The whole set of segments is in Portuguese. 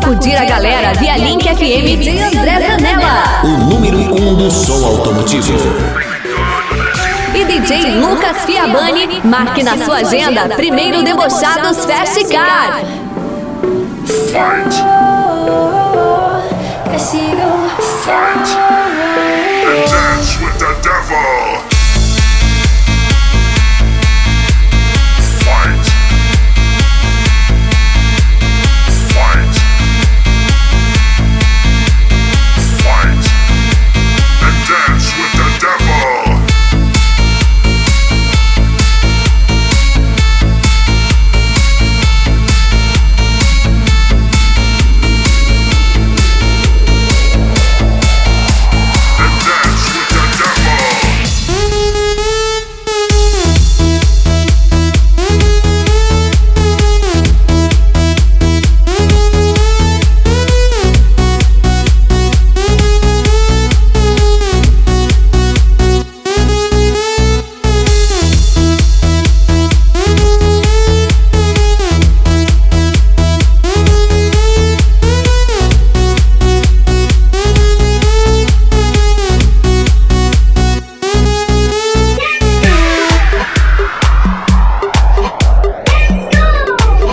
sacudir a galera via Link FM de André Zanella. O número 1 do som automotivo. E DJ Lucas Fiabani, marque na sua agenda Primeiro Debochados Fast Car. Fight. Fight. And dance with the devil. Fight. Fight. Fight. And dance with the devil.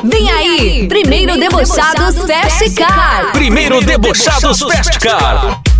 Primeiro Debochados Fast Car. Primeiro Debochados Fast Car.